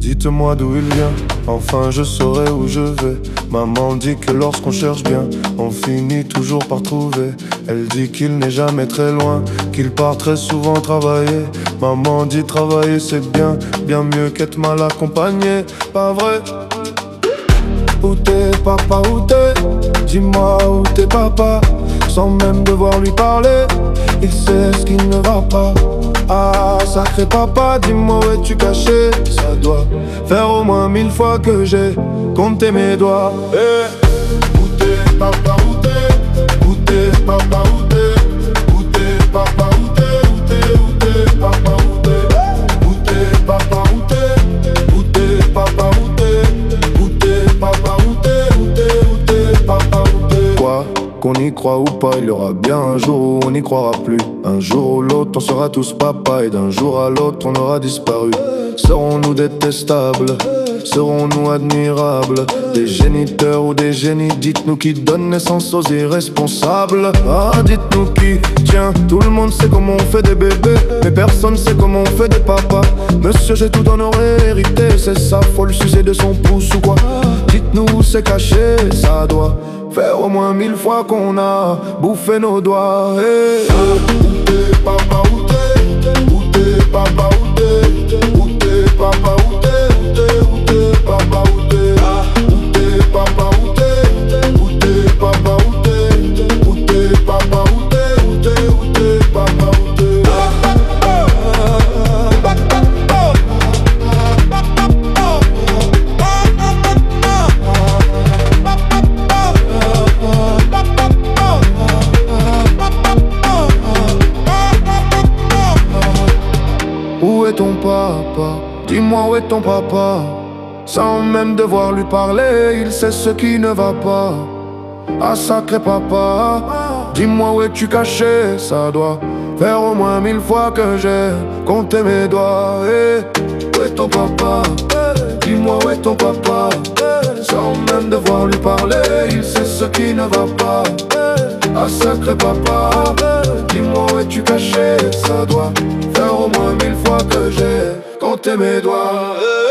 Dites-moi d'où il vient, enfin je saurai où je vais. Maman dit que lorsqu'on cherche bien, on finit toujours par trouver. Elle dit qu'il n'est jamais très loin, qu'il part très souvent travailler. Maman dit travailler c'est bien, bien mieux qu'être mal accompagné. Pas vrai? Où t'es papa, où t'es? Dis-moi où t'es papa. Sans même devoir lui parler, il sait ce qui ne va pas. Ah sacré papa, dis-moi où es-tu caché? Ça doit faire au moins 1000 fois que j'ai compté mes doigts. Où t'es papa, où t'es? Où t'es papa, où t'es? Où t'es papa, où t'es? Où t'es papa, où t'es? Où t'es papa, où t'es? Où t'es papa, où t'es? Où t'es papa, où t'es? Où t'es papa, où t'es? Quoi? Qu'on y croit ou pas, il y aura bien un jour où on n'y croira plus. Un jour ou l'autre, on sera tous papa, et d'un jour à l'autre, on aura disparu. Serons-nous détestables? Serons-nous admirables? Des géniteurs ou des génies? Dites-nous qui donne naissance aux irresponsables. Ah, dites-nous qui? Tiens, tout le monde sait comment on fait des bébés, mais personne sait comment on fait des papas. Monsieur, j'ai tout en aurait hérité, c'est ça, faut le sucer de son pouce ou quoi? Dites-nous où c'est caché, ça doit faire au moins 1000 fois qu'on a bouffé nos doigts. Où t'es papa, où t'es? Où t'es papa, où t'es? Où t'es papa, où t'es? Où t'es papa, où t'es? Où t'es papa, où t'es? Où t'es papa, où t'es? Où t'es papa, où t'es? Où t'es papa, où t'es? Où est ton papa? Dis-moi où est ton papa? Sans même devoir lui parler, il sait ce qui ne va pas. Ah sacré papa, dis-moi où es-tu caché? Ça doit faire au moins 1000 fois que j'ai compté mes doigts. Où est ton papa? Dis-moi où est ton papa? Sans même devoir lui parler, il sait ce qui ne va pas. Ah sacré papa, dis-moi où es-tu caché? Ça doit faire au moins 1000 fois que j'ai compté mes doigts.